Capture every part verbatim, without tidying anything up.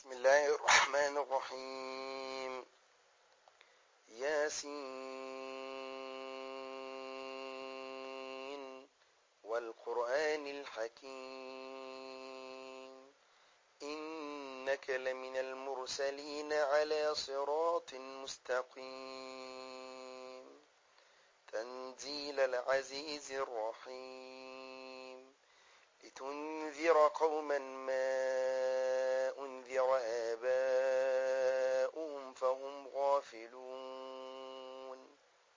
بسم الله الرحمن الرحيم. ياسين والقرآن الحكيم إنك لمن المرسلين على صراط مستقيم تنزيل العزيز الرحيم لتنذر قوما ما أنذر آباؤهم فهم غافلون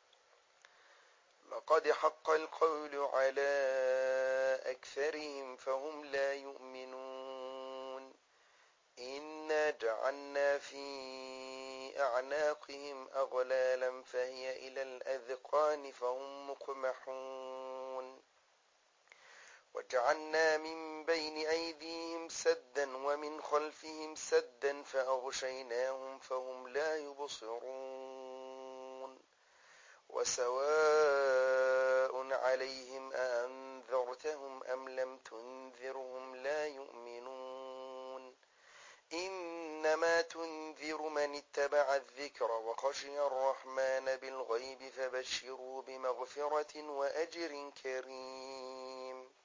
لقد حق القول على أكثرهم فهم لا يؤمنون إنا جعلنا في أعناقهم أغلالا فهي إلى الأذقان فهم مقمحون وجعلنا من بين أيديهم سدا ومن خلفهم سدا فأغشيناهم فهم لا يبصرون وسواء عليهم أأنذرتهم أم لم تنذرهم لا يؤمنون إنما تنذر من اتبع الذكر وخشي الرحمن بالغيب فبشروا بمغفرة وأجر كريم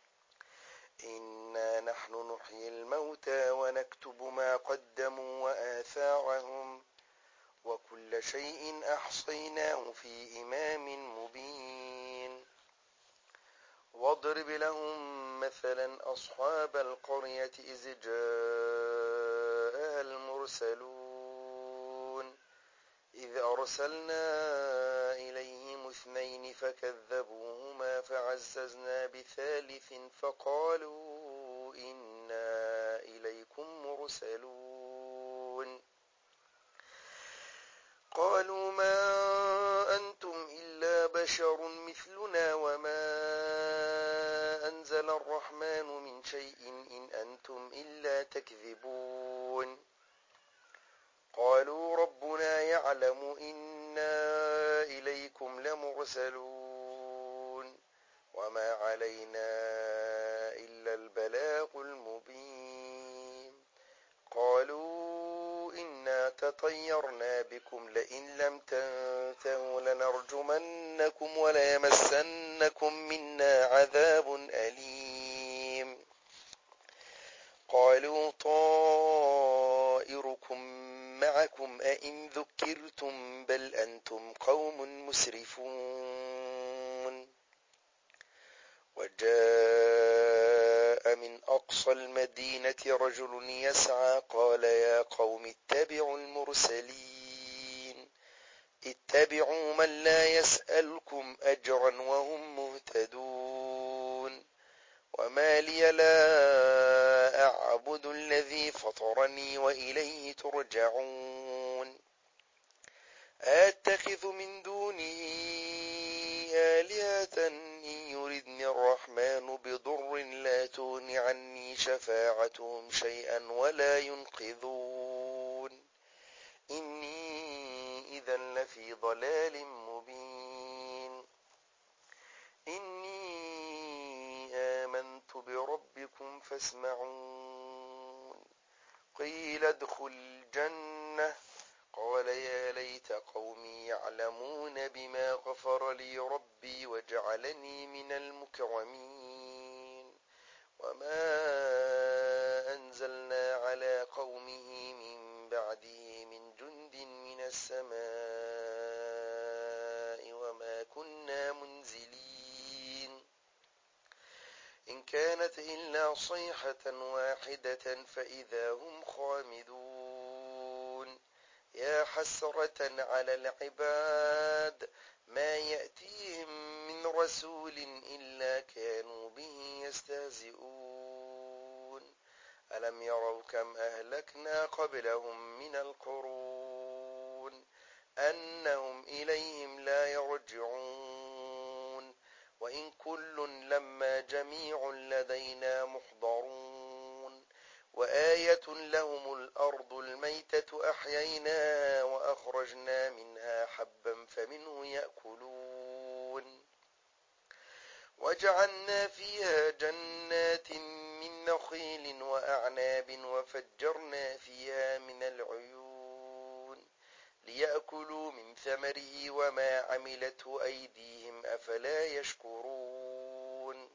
إنا نحن نحيي الموتى ونكتب ما قدموا وآثارهم وكل شيء أحصيناه في إمام مبين واضرب لهم مثلا أصحاب القرية إذ جاءها المرسلون إذ أرسلنا إليهم اثنين فكذبوهما فعززنا بثالث فقالوا إنا إليكم مرسلون قالوا ما أنتم إلا بشر مثلنا وما أنزل الرحمن من شيء إن أنتم إلا تكذبون قالوا ربنا يعلم إنا إليكم لمرسلون وما علينا إلا البلاغ المبين قالوا إنا تطيرنا بكم لئن لم تنتهوا لنرجمنكم وليمسنكم منا عذاب أليم قالوا طائركم معكم أئن ذكرتم بل أنتم قوم مسرفون وجاء من أقصى المدينة رجل يسعى قال يا قوم اتبعوا المرسلين اتبعوا من لا يسألكم أجرا وهم مهتدون وما لي لا أعبد الذي فطرني وإليه ترجعون أتخذ من دونه آلهة إن يردني الرحمن بضر لا تغن عني شفاعتهم شيئا ولا ينقذون إني إذا لفي ضلال مبين إني آمنت بربكم فاسمعون قيل ادخل الجنة قال يا ليت قومي يعلمون بما غفر لي ربي وجعلني من المكرمين وما أنزلنا على قومه من بعده من جند من السماء وما كنا منزلين إن كانت إلا صيحة واحدة فإذا هم خامدون يا حسرة على العباد ما يأتيهم من رسول إلا كانوا به يستهزئون ألم يروا كم أهلكنا قبلهم من القرون أنهم إليهم لا يرجعون وإن كل لما جميع لدينا محضرون وآية لهم الأرض الميتة أحييناها وأخرجنا منها حبا فمنه يأكلون وجعلنا فيها جنات من نخيل نخيل وأعناب وفجرنا فيها من العيون ليأكلوا من ثمره وما عملته أيديهم أفلا يشكرون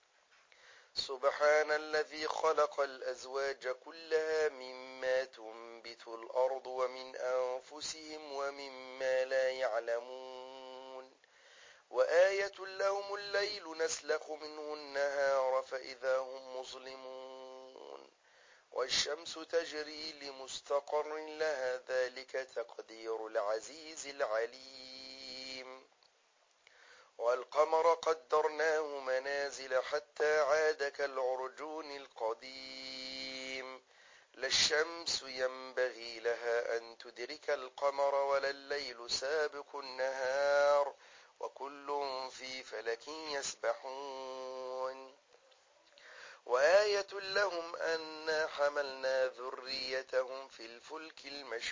سبحان الذي خلق الأزواج كلها مما تنبت الأرض ومن أنفسهم ومما لا يعلمون وآية لهم الليل نسلخ منه النهار فإذا هم مظلمون والشمس تجري لمستقر لها ذلك تقدير العزيز العليم والقمر قدرناه منازل حتى عاد كالعرجون القديم لا الشمس ينبغي لها أن تدرك القمر ولا الليل سابق النهار وكل في فلك يسبحون وآية لهم أنا حملنا ذريتهم في الفلك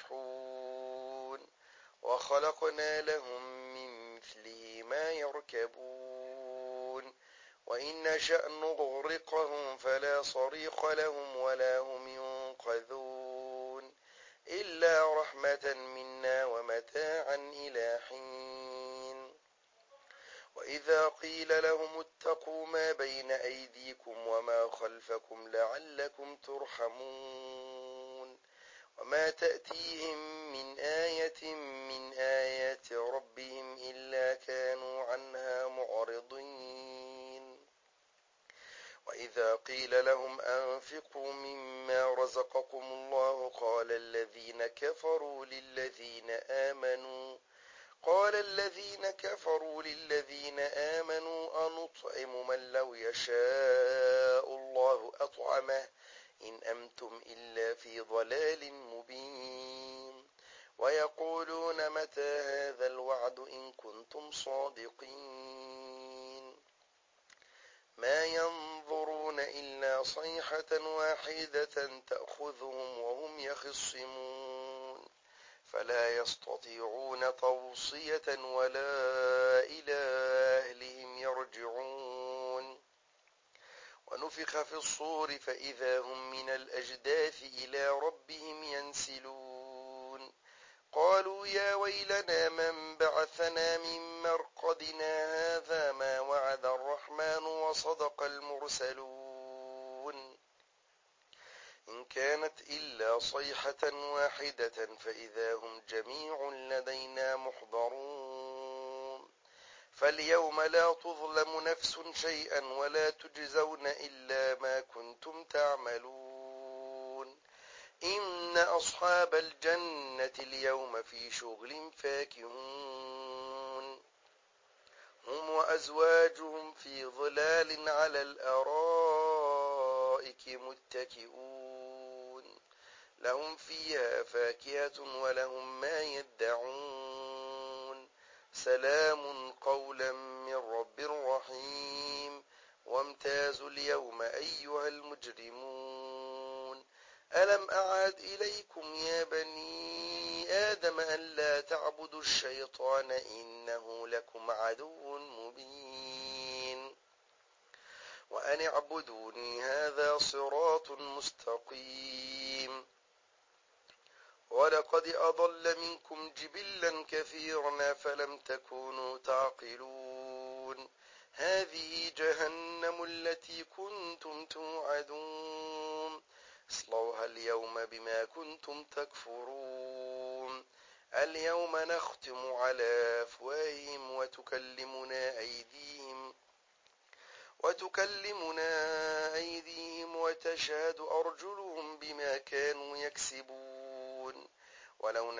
المشحون وخلقنا لهم من مثله ما يركبون وإن نشأ نغرقهم فلا صريخ لهم ولا هم ينقذون إلا رحمة منا ومتاعا إلى حين وإذا قيل لهم اتقوا ما بين أيديكم وما خلفكم لعلكم ترحمون وما تأتيهم من آية من آيات ربهم إلا كانوا عنها معرضين وإذا قيل لهم أنفقوا مما رزقكم الله قال الذين كفروا للذين آمنوا قال الذين كفروا للذين آمنوا أنطعم من لو يشاء الله أطعمه إن أنتم إلا في ضلال مبين ويقولون متى هذا الوعد إن كنتم صادقين ما ينظرون إلا صيحة واحدة تأخذهم وهم يخصمون فلا يستطيعون توصية ولا إلى أهلهم يرجعون ونفخ في الصور فإذا هم من الأجداث إلى ربهم ينسلون قالوا يا ويلنا من بعثنا من مرقدنا هذا ما وعد الرحمن وصدق المرسلون إن كانت إلا صيحة واحدة فإذا هم جميع لدينا محضرون فاليوم لا تظلم نفس شيئا ولا تجزون إلا ما كنتم تعملون إن أصحاب الجنة اليوم في شغل فاكهون هم وأزواجهم في ظلال على الأرائك متكئون لهم فيها فاكهة ولهم ما يدعون سلام قولا من رب رحيم وامتازوا اليوم أيها المجرمون ألم أعد إليكم يا بني آدم أن لا تعبدوا الشيطان إنه لكم عدو مبين وأن اعبدوني هذا صراط مستقيم ولقد أضل منكم جبلا كثيرا فلم تكونوا تعقلون هذه جهنم التي كنتم توعدون اصلوها اليوم بما كنتم تكفرون اليوم نختم على أفواههم وتكلمنا أيديهم وتكلمنا أيديهم وتشهد أرجلهم بما كانوا يكسبون ولو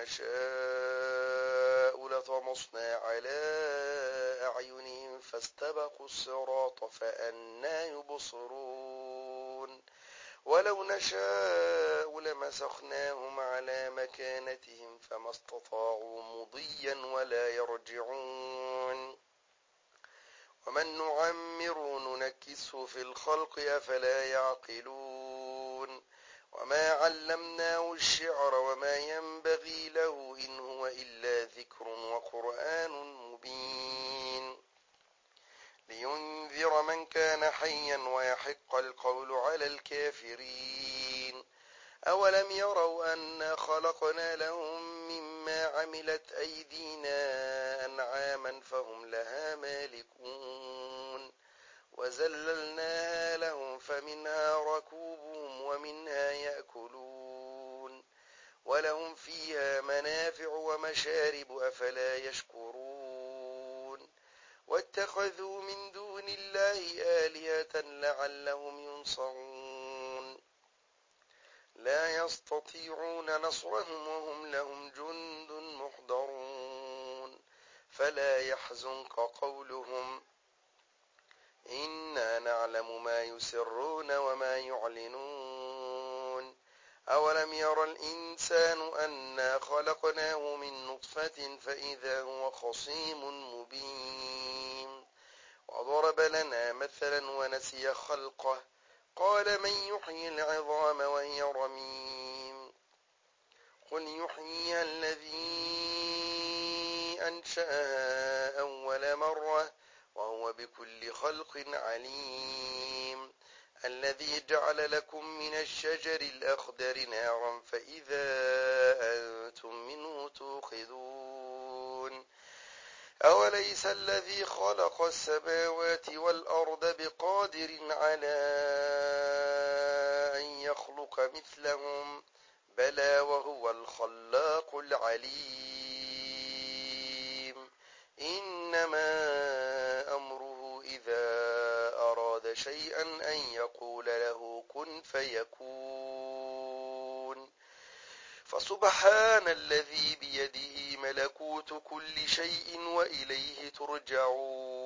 نشاء لطمسنا على أعينهم فاستبقوا الصراط فأنى يبصرون ولو نشاء لمسخناهم على مكانتهم فما استطاعوا مضيا ولا يرجعون ومن نعمر ننكسه في الخلق أفلا يعقلون وما علمناه الشعر وما ينبغي له إن هو إلا ذكر وقرآن مبين لينذر من كان حيا ويحق القول على الكافرين أولم يروا أنا خلقنا لهم مما عملت أيدينا أنعاما فهم لها مالكون وذللناها لهم فمنها ركوبهم ومنها يأكلون ولهم فيها منافع ومشارب أفلا يشكرون واتخذوا من دون الله آلهة لعلهم ينصرون لا يستطيعون نصرهم وهم لهم جند محضرون فلا يحزنك قولهم إنا نعلم ما يسرون وما يعلنون أولم ير الإنسان أنا خلقناه من نطفة فإذا هو خصيم مبين وضرب لنا مثلا ونسي خلقه قال من يحيي العظام وهي رميم قل يحييها الذي أنشأها أول مرة وهو بكل خلق عليم الذي جعل لكم من الشجر الأخضر نارا فإذا أنتم منه توقدون أوليس الذي خلق السماوات والأرض بقادر على أن يخلق مثلهم بلى وهو الخلاق العليم إنما أمره إذا أراد شيئا أن يقول له كن فيكون فسبحان الذي بيده ملكوت كل شيء وإليه ترجعون